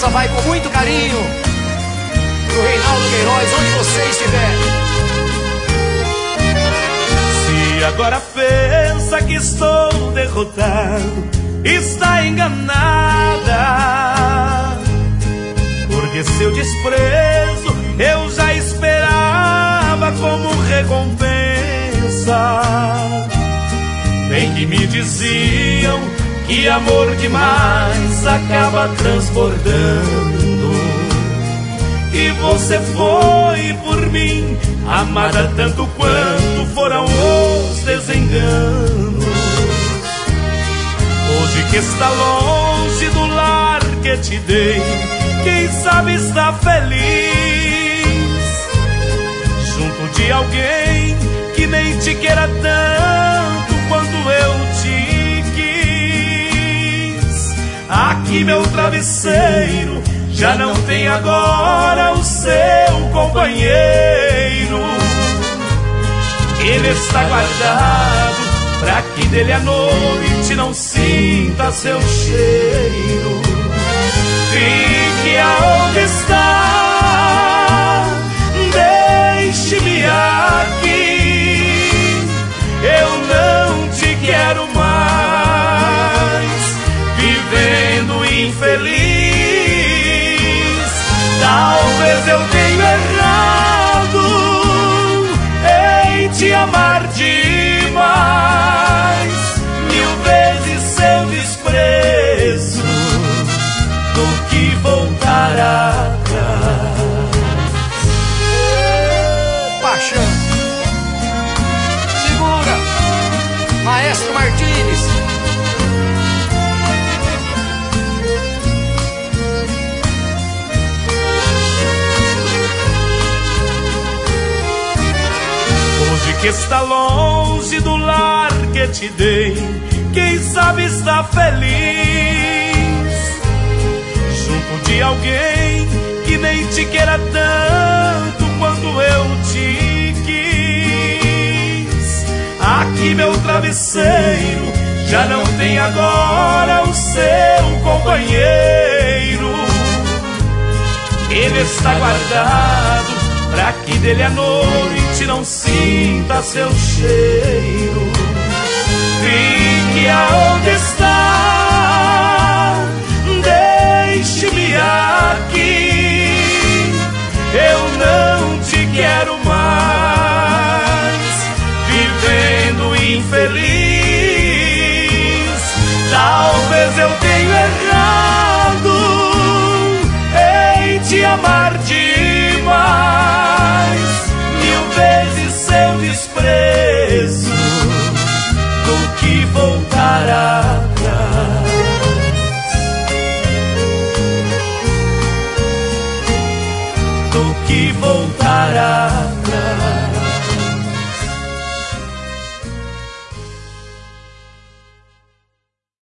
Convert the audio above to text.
Essa vai com muito carinho pro Reinaldo Queiroz, onde você estiver. Se agora pensa que estou derrotado, está enganada, porque seu desprezo eu já esperava como recompensa. Bem que me diziam que amor demais acaba transbordando, e você foi por mim amada tanto quanto foram os desenganos. Hoje que está longe do lar que te dei, quem sabe está feliz junto de alguém que nem te queira tanto quanto eu te quis. Aqui meu travesseiro já não tem agora o seu companheiro. Ele está guardado pra que dele à noite não sinta seu cheiro. Fique aonde está, deixe-me aqui. Eu não te quero mais vivendo infeliz. Talvez eu tenha errado em te amar demais, mil vezes seu desprezo do que voltar atrás. Paixão, segura, Maestro Martínez. Hoje que está longe do lar que te dei, quem sabe está feliz junto de alguém que nem te queira tanto quanto eu te quis. Aqui meu travesseiro já não tem agora o seu companheiro. Ele está guardado pra que dele à noite não sinta seu cheiro. Fique aonde está, deixe-me aqui. Eu não te quero mais vivendo infeliz. Talvez eu tenha errado em te amar demais, mil vezes seu desprezo do que voltar atrás. Do que voltar atrás.